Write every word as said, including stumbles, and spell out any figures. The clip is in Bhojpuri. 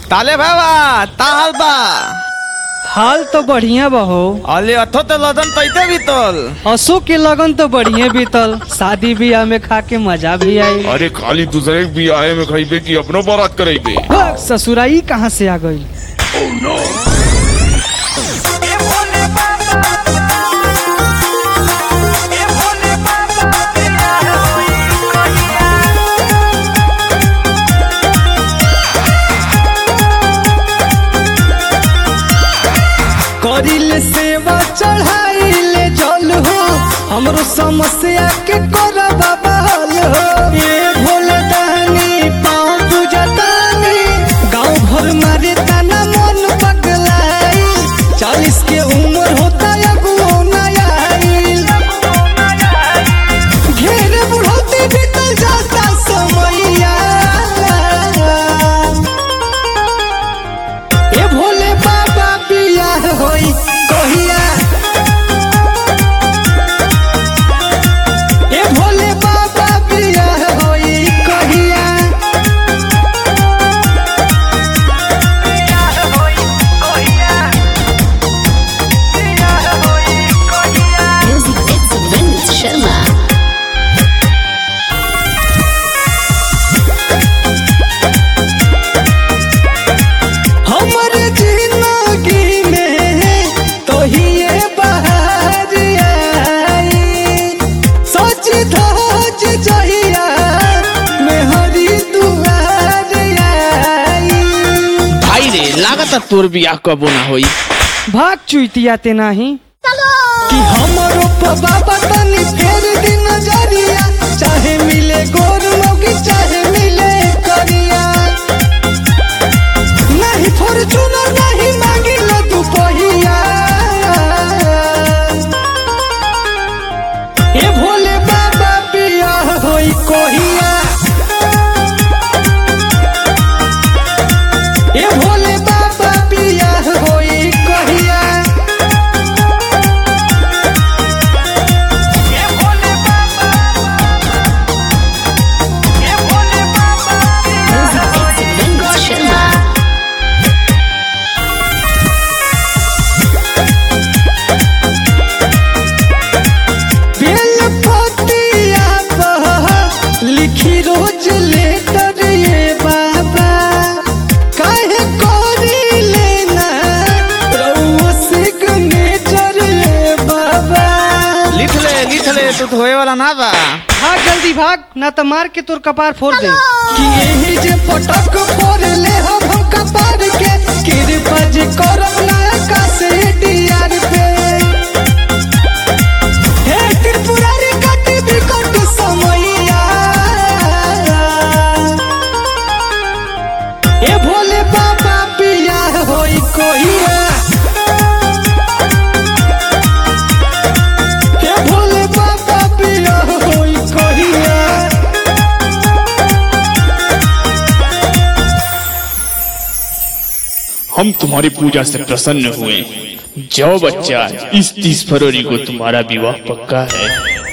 ताले बाबा ताल बा हाल तो बढ़िया बहो। अले अथो तो लगन तैते बीतल। असो के लगन तो बढ़िया बीतल। शादी ब्याह में खा के मजा भी आई। अरे खाली दूसरे भी आए में खाइबे कि अपनो बारात करेबे। ससुराई कहाँ से आ गई। oh, no. करिले सेवा चढ़ाइले जल हो हमरो समस्या के कर बाबा हल हो। ये भोले दानी पाँव पूजतानी गाँव भर मारे ताना मन पगलाई। चालीस के उम्र होता अगुओ नया घेर बुढ़ौती बीतल जाता समैया। ए भोले बाबा बियाह होई कहिया। ए भोले बाबा बियाह होई कहिया। Music it's Vince Sharma. हमर जिंदगी में तो ही ये बहार आई। सच धोज जहिया में हरी दुआर आई। भाई रे लागत तोर बियाह कबो ना होई। भाग चुइतिया ते नाही कि हमरो बाबा तनी फेर दिन नजरिया। चाहे मिले गोर मोगी चाहे मिले करिया। नहीं फॉर्च्यूनर नहीं मांगिले तू पहिया। ए भोले बाबा बियाह होई कहिया। ए भोले बाबा बियाह होई कहिया। Music it's Vince Sharma. बेल पतिया पर लिखी रोज लेटर ये बाबा। काहे करी लेना रउआ सिग्नेचर ये बाबा। लिख ले लिख ले तू तो होए वाला ना बा। भाग जल्दी भाग ना तो मार के तोर कपार फोड़ दे। कि यही जे पटक फोड़ ले हम हम कपार के। कृपा जे करब ना आकाश डीआर पे। हे त्रिपुरारी काटी बिकट समैया। ए भोले बाबा बियाह होई कहिया। ए भोले बाबा बियाह होई कहिया। हम तुम्हारी पूजा से प्रसन्न हुए। जाओ बच्चा, इस तीस फरवरी को तुम्हारा विवाह पक्का है।